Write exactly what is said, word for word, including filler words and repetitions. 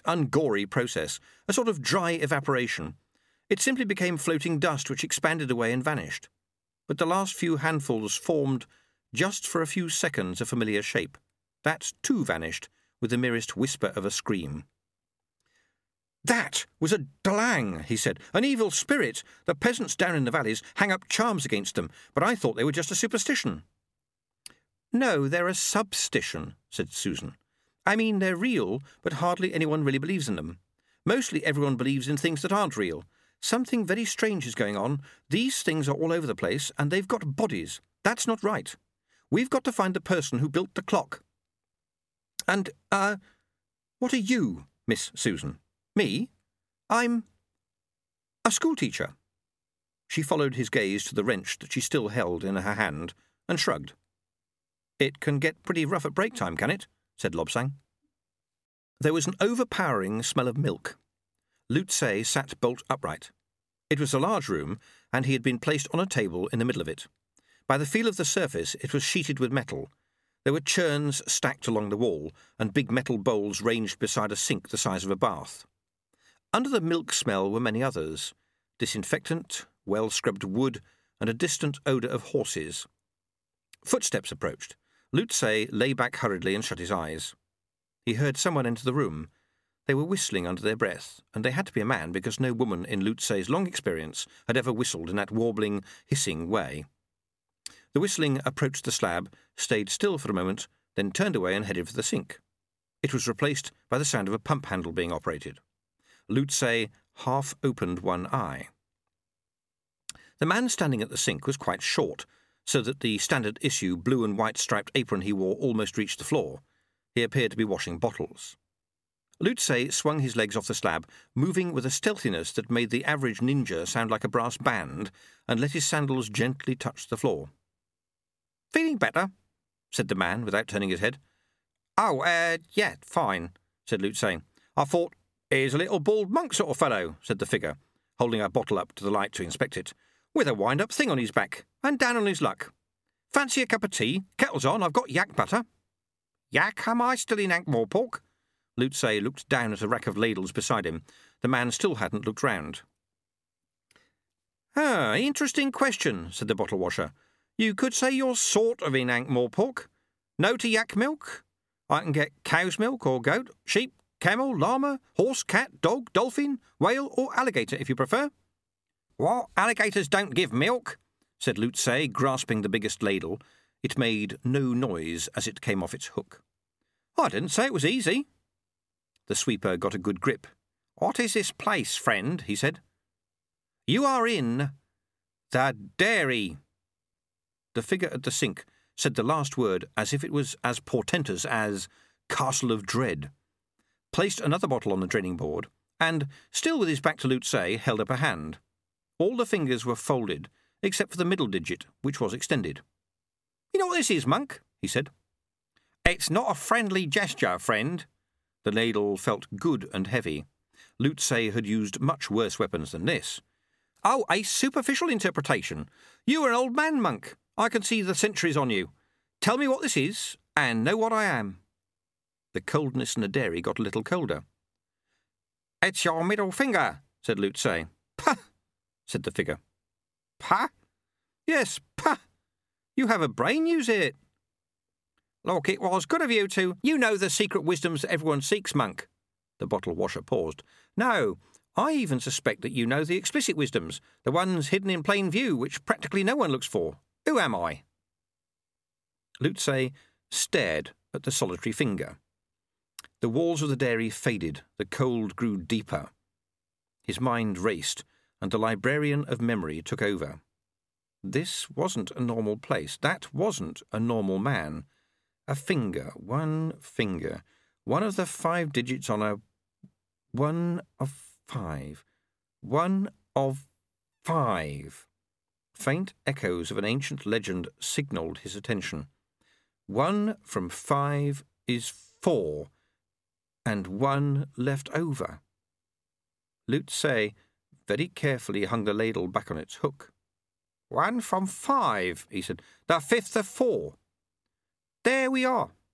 ungory process, a sort of dry evaporation. It simply became floating dust which expanded away and vanished. But the last few handfuls formed, just for a few seconds, a familiar shape. That, too, vanished, with the merest whisper of a scream. "That was a Dalang," he said. "An evil spirit. The peasants down in the valleys hang up charms against them, but I thought they were just a superstition." "No, they're a substition," said Susan. "I mean, they're real, but hardly anyone really believes in them. Mostly everyone believes in things that aren't real. Something very strange is going on. These things are all over the place, and they've got bodies. That's not right. We've got to find the person who built the clock." "And, uh, what are you, Miss Susan?" "Me? I'm a schoolteacher." She followed his gaze to the wrench that she still held in her hand, and shrugged. "It can get pretty rough at break time, can it?" said Lobsang. There was an overpowering smell of milk. Lutze sat bolt upright. It was a large room, and he had been placed on a table in the middle of it. By the feel of the surface, it was sheeted with metal. There were churns stacked along the wall, and big metal bowls ranged beside a sink the size of a bath. Under the milk smell were many others: disinfectant, well-scrubbed wood, and a distant odour of horses. Footsteps approached. Lutze lay back hurriedly and shut his eyes. He heard someone enter the room. They were whistling under their breath, and they had to be a man because no woman in Lutze's long experience had ever whistled in that warbling, hissing way. The whistling approached the slab, stayed still for a moment, then turned away and headed for the sink. It was replaced by the sound of a pump handle being operated. Lutze half opened one eye. The man standing at the sink was quite short, so that the standard issue blue and white striped apron he wore almost reached the floor. He appeared to be washing bottles. Lutze swung his legs off the slab, moving with a stealthiness that made the average ninja sound like a brass band, and let his sandals gently touch the floor. "Feeling better?" said the man, without turning his head. "Oh, uh, yeah, fine," said Lutze. "I thought, here's a little bald monk sort of fellow," said the figure, holding a bottle up to the light to inspect it, "with a wind-up thing on his back, and down on his luck. Fancy a cup of tea? Kettle's on, I've got yak butter." "Yak, am I still in Ankh-Morpork?" Lutze looked down at a rack of ladles beside him. The man still hadn't looked round. "Ah, interesting question," said the bottle washer. "You could say you're sort of in Ankh-Morpork. No to yak milk? I can get cow's milk or goat, sheep, camel, llama, horse, cat, dog, dolphin, whale or alligator if you prefer." "What? Alligators don't give milk?" said Lutze, grasping the biggest ladle. It made no noise as it came off its hook. "I didn't say it was easy." The sweeper got a good grip. "What is this place, friend?" he said. "You are in the dairy." The figure at the sink said the last word as if it was as portentous as Castle of Dread, placed another bottle on the draining board, and, still with his back to Lutze, held up a hand. All the fingers were folded, except for the middle digit, which was extended. "You know what this is, monk?" he said. "It's not a friendly gesture, friend." The ladle felt good and heavy. Lutze had used much worse weapons than this. "Oh, a superficial interpretation. You are an old man, monk. I can see the centuries on you. Tell me what this is, and know what I am." The coldness in the dairy got a little colder. "It's your middle finger," said Lutze. "Pah!" said the figure. "Pah?" "Yes, pah! You have a brain, use it." "Look, it was good of you to... You know the secret wisdoms that everyone seeks, monk." The bottle washer paused. "No, I even suspect that you know the explicit wisdoms, the ones hidden in plain view, which practically no one looks for. Who am I?" Lutze stared at the solitary finger. The walls of the dairy faded, the cold grew deeper. His mind raced, and the librarian of memory took over. This wasn't a normal place. That wasn't a normal man. A finger, one finger, one of the five digits on a... One of five. One of five. Faint echoes of an ancient legend signalled his attention. One from five is four, and one left over. Lutze very carefully hung the ladle back on its hook. "One from five," he said. "The fifth of four." "There we are,"